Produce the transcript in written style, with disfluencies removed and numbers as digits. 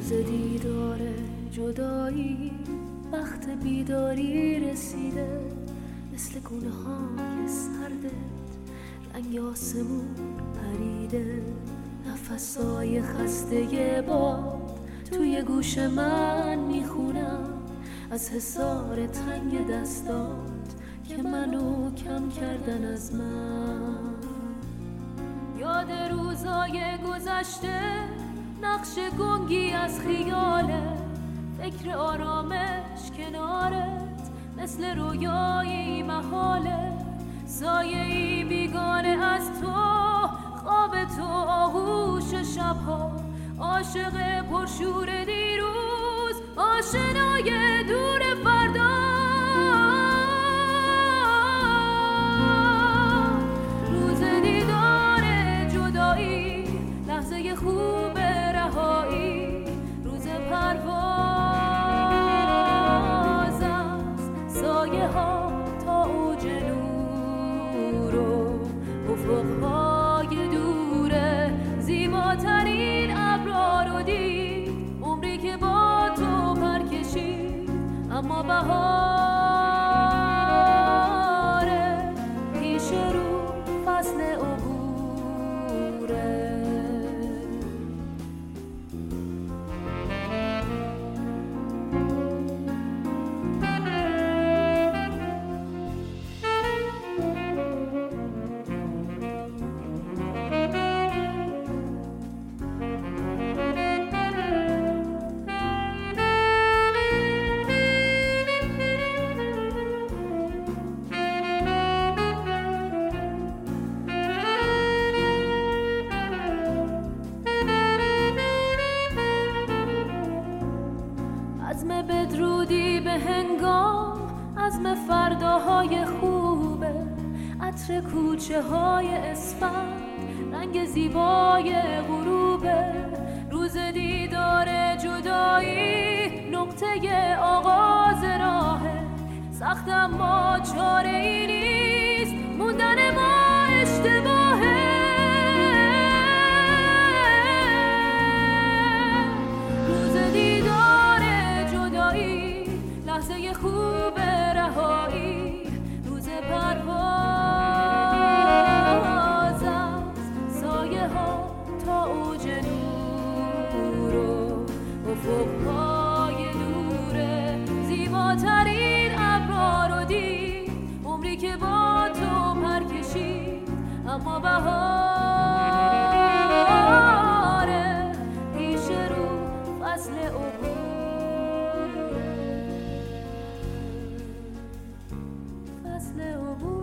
روز دیدار جدایی وقت بیداری رسیده، مثل گونه های سردت رنگ آسمون پریده، نفسای خسته باد توی گوش من میخونم از حصار تنگ دستات که منو کم کردن از من. یاد روزای گذشته نقش گنگی از خیاله، فکر آرامش کنارت مثل رویایی محاله، سایه‌ای بیگانه از تو، خواب تو آغوش شبها، عاشق پرشور دیروز، آشنای دور فردا. روز دیدار جدایی، لحظه خوب رهایی، روز پرواز از سایه ها تا اوج نور و افقهای دوره، زیباترین ابرا رو دید عمری که با تو پر کشید، اما بهاره پیش رو فصل عبوره. عزم بدرودی به هنگام، عزم فرداهای خوبه، عطر کوچه های اسفند، رنگ زیبای غروبه. روز دیدار جدایی نقطه آغاز راهه، سخت اما چاره ای نیست، موندن ما اشتباهه. لحظه خوب رهایی، روز پرواز از سایه ها تا اوج نور و افقهای دوره، زیباترین ابرا رو دید عمری که با تو پر کشید، اما بهاره پیش رو فصل عبور. فصل عبور.